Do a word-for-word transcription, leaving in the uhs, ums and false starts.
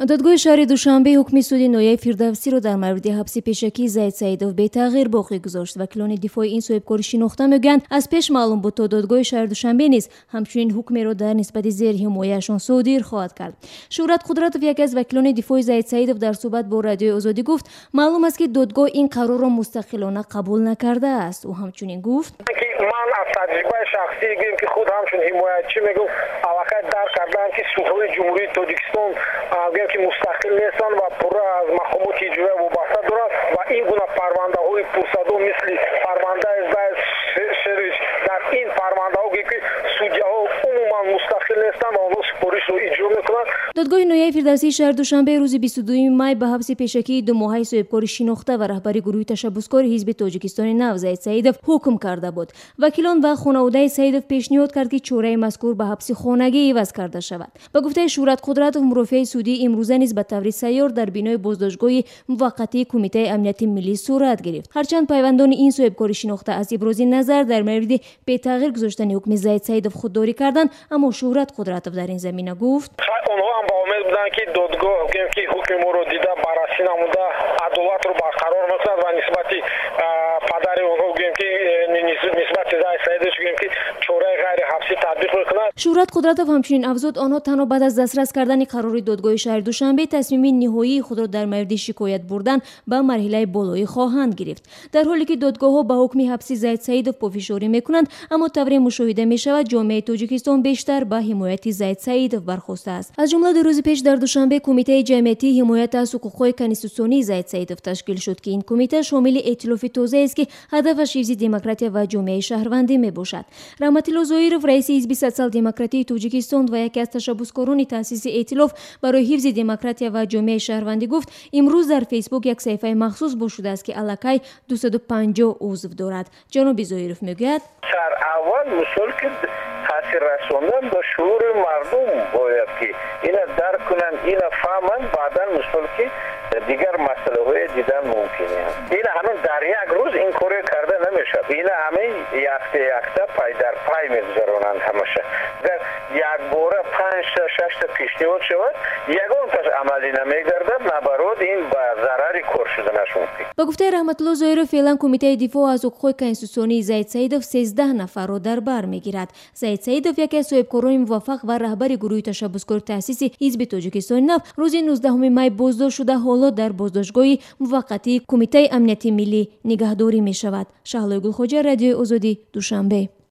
دادگاه شهر دوشنبه حکم سود نویه فردوسی را در مورد حبس پیشکی زید سعیدов به تغییر باقی گذاشت. وکیلان دفاع این صاحبکاری شناخته میگویند از پیش معلوم بود تا دادگاه شهر دوشنبه نیز همچنین حکم را در نسبت زیر حمایه‌شان صادر خواهد کرد. شهرت قدرتov یکی از وکیلان دفاع زید سعیدov در صحبت با رادیو آزادی گفت معلوم است که دادگاه این قرار را مستقلانه قبول نکرده است. او همچنین گفت من از تجربه شخصی میگم که خود همچون حمایتچی میگم اوقات در کردن که صحبت جمهوری تاجیکستان میگم که مستقل نیستن و پر از مقامات اجرایی وابسته دارند و این گونه پرونده های پرسدو مثل پرونده از شریش در این پرونده ها که سودیا ها عموما مستقل نیستن و اونها سپارش رو اجرا میکنند. دادگاه نویه فردوسی شهر دوشنبه روز بیست و دوم می به حبس پیشکی دو ماهه صاحبکاری شناخته و رهبری گروه تشبسکار حزب تاجیکستان نو زید سعیدov حکم کرده بود. وکیلان و خانواده سعیدov پیشنهاد کرد که چاره مذکور به حبس خانگی عوض کرده شود. با گفته شهرت قدرتov مرافعه سودی امروزه نیز به طور سیار در بینای بازداشتگاه موقتی کمیته امنیت ملی صورت گرفت. هرچند پیوندان این صاحبکاری شناخته از ابراز نظر در مورد به تغییر گذاشتن حکم زید سعیدov خودداری کردند، اما شهرت قدرتov در این زمینه گفت اونها هم با امید بودن که دادگاه که حکم ما رو دیده بررسی نموده عدالت رو برقرار میکند و نسبت پدر اونها که نسبت زید سعیدov که چاره غیر حبسی تطبیق میکند. شهرت قدرتov همچنین افزود آنها تنها بعد از دسترس کردن قرار دادگاه شهر دوشنبه تصمیم نهایی خود را در مورد شکایت بردن به مرحله بالایی خواهند گرفت. در حالی که دادگاه‌ها به حکم حبس زید سعیدov پافشاری میکنند، اما طوری مشاهده میشود جامعه تاجیکستان بیشتر به حمایت زید سعیدov برخواسته است. از جمله روز پیش در دوشنبه کمیته جمعیتی حمایت از حقوق‌های کنستیتوسیونی زید سعیدov تشکیل شد که این کمیته شامل ائتلاف تازه است که هدفش حفظ دموکراسی و جامعه شهروندی میباشد. رحمتالله ظاهرov رئیس حزب سوسیال دموکراتی تاجیکستان و یکی از تشبسکاران تأسیس ائتلاف برای حفظ دموکراسی و جامعه شهروندی گفت امروز در فیسبوک یک صفحه مخصوص با شده است که الکی دویست و پنجاه عضو دارد. جناب ظاهرov میگوید در اول مسئول که تاثیر رساندن به شعور مردم باید که اینا درک کنن، اینا فهمن، بعدا مسئول که دیگر مسئله های دیدن ممکنه است. اینا همین در یک روز این کار کرده نمیشه. اینا همین یکتا یکتا پای در پای میگذارونند همشه. در یک باره پنج تا شش تا پیشنهاد شود یگان تاش عملی نمیگردد، نبرود این با ضرری کار شدنش ممکن. با گفته رحمتالله ظاهرov فعلا کمیته دفاع از حقوق کنستیتوسیونی زید سعیدov سیزده نفر را در بر میگیرد. زید سعیدov یکی از صاحبکاران موفق و رهبر گروه تشبسکار تأسیس حزب تاجیکستان نو روز نوزدهم می بازداشت شده حالا در بازداشتگاه موقتی کمیته امنیت ملی نگهداری می شود. شهلا گلخوجه، رادیو آزادی، دوشنبه.